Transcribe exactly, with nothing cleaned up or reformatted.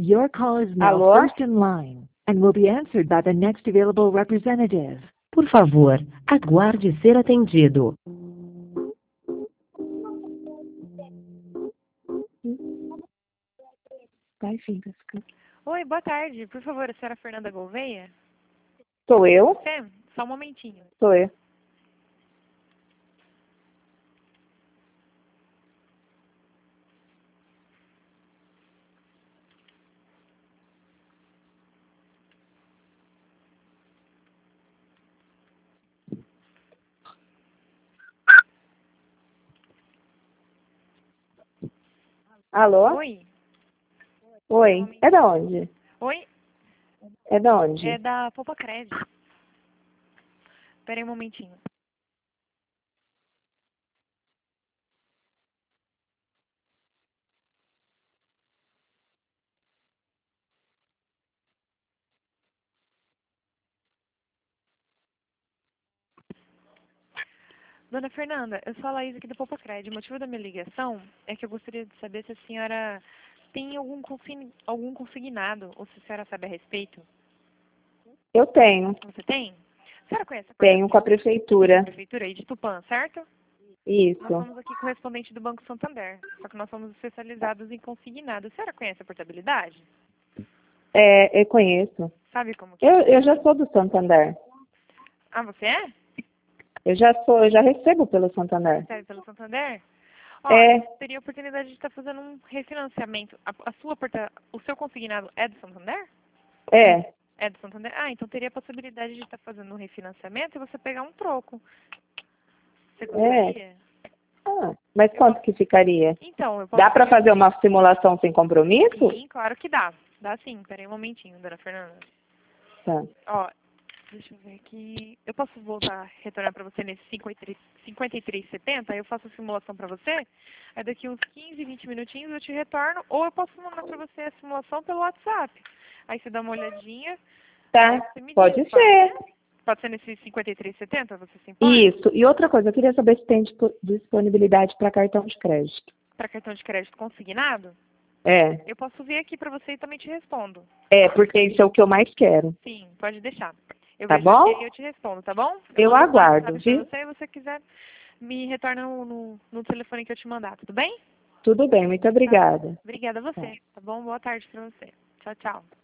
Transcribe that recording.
Your call is now Alô? first in line and will be answered by the next available representative. Por favor, aguarde ser atendido. Vai, filha. Oi, boa tarde. Por favor, a senhora Fernanda Gouveia? Sou eu? Você? Só um momentinho. Sou eu. Alô? Oi? Oi. É da onde? Oi? É da onde? É da Poupa Crédito. Espera aí um momentinho. Dona Fernanda, eu sou a Laís aqui do Poupa Crédito. O motivo da minha ligação é que eu gostaria de saber se a senhora tem algum, consign... algum consignado ou se a senhora sabe a respeito. Eu tenho. Você tem? A senhora conhece a Tenho com a prefeitura. prefeitura aí de Tupã, certo? Nós Isso. somos aqui correspondente do Banco Santander, só que nós somos especializados em consignado. A senhora conhece a portabilidade? É, eu conheço. Sabe como que Eu, é? eu já sou do Santander. Ah, você é? Eu já sou, eu já recebo pelo Santander. Sério, pelo Santander? Ó, É. eu teria a oportunidade de estar fazendo um refinanciamento. A, a sua porta, o seu consignado é do Santander? É. É do Santander? Ah, então teria a possibilidade de estar fazendo um refinanciamento e você pegar um troco. Você gostaria? Ah, mas quanto que ficaria? Então, eu posso... Dá para fazer uma simulação sem compromisso? Sim, claro que dá. Dá sim. Peraí um momentinho, dona Fernanda. Tá. Ó, deixa eu ver aqui. Eu posso voltar, retornar para você nesse cinquenta e três setenta, aí eu faço a simulação para você. Aí daqui uns quinze, vinte minutinhos eu te retorno. Ou eu posso mandar para você a simulação pelo WhatsApp. Aí você dá uma olhadinha. Tá, Você me pode diz, ser. Pode ser nesse cinquenta e três setenta, você se importa? Isso. E outra coisa, eu queria saber se tem dispo- disponibilidade para cartão de crédito. Para cartão de crédito consignado? É. Eu posso ver aqui para você e também te respondo. É, porque isso é o que eu mais quero. Sim, pode deixar. Eu Tá vejo bom? aqui e eu te respondo, tá bom? Eu vou mandar aguardo, mensagem viu? pra você, e você quiser, me retorna no, no, no telefone que eu te mandar, tudo bem? Tudo bem, muito obrigada. Obrigada a você, tá bom? Boa tarde pra você. Tchau, tchau.